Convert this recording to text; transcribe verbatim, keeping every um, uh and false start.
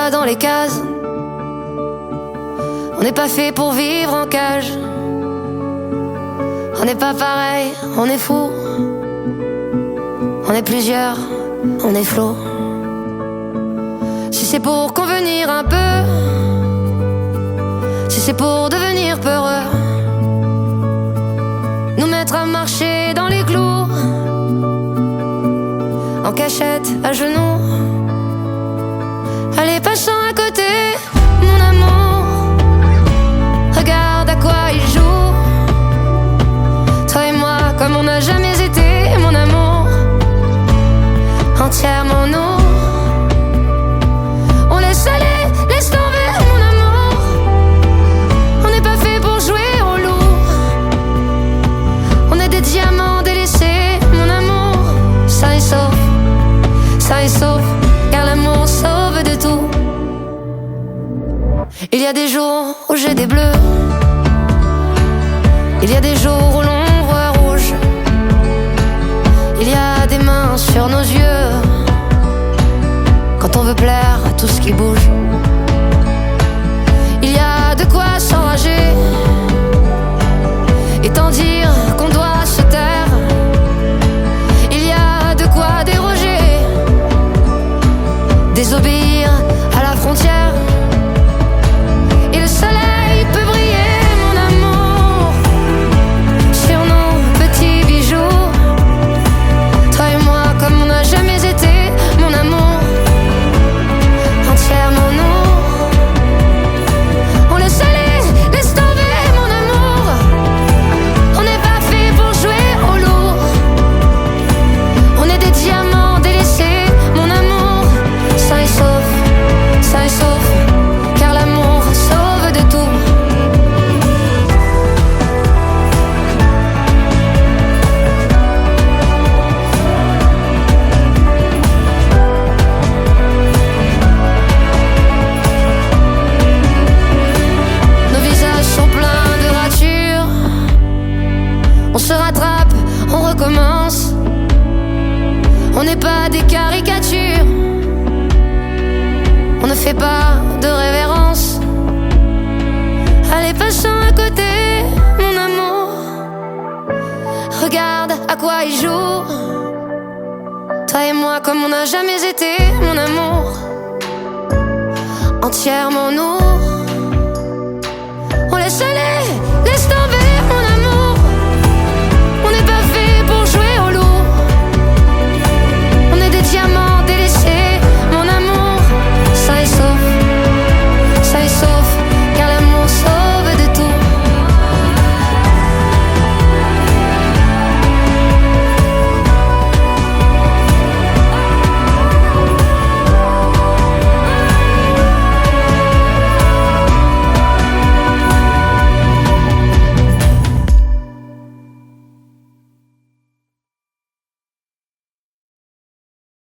pas dans les cases. On n'est pas fait pour vivre en cage. On n'est pas pareil, on est fou. On est plusieurs, on est flou. Si c'est pour convenir un peu, si c'est pour devenir peureux, nous mettre à marcher dans les clous, en cachette, à genoux. Allez, passant à côté, mon amour. Regarde à quoi il joue. Toi et moi, comme on n'a jamais été, mon amour. Entièrement nous. On laisse aller, laisse tomber, mon amour. On n'est pas fait pour jouer au loup. On est des diamants délaissés, mon amour. Ça et sauf, ça et sauf, car l'amour sauve de tout. Il y a des jours où j'ai des bleus. Il y a des jours où l'on voit rouge. Il y a des mains sur nos yeux quand on veut plaire à tout ce qui bouge. Il y a de quoi s'enrager et tant dire qu'on doit se taire. Il y a de quoi déroger, désobéir à la frontière. Et le soleil peut briller, mon amour, sur nos petits bijoux. Toi et moi comme on n'a jamais été, mon amour. Entièrement nous. On laisse aller, laisse tomber, mon amour. On n'est pas fait pour jouer au loup. On est des diamants délaissés, mon amour. Ça et sauf, ça et sauf, car l'amour sauve de tout. Nos visages sont pleins de ratures. On se rattrape, on recommence. On n'est pas des caricatures. On ne fait pas de révérence. Allez, passons à côté, mon amour. Regarde à quoi il joue. Toi et moi comme on n'a jamais été, mon amour. Entièrement nous.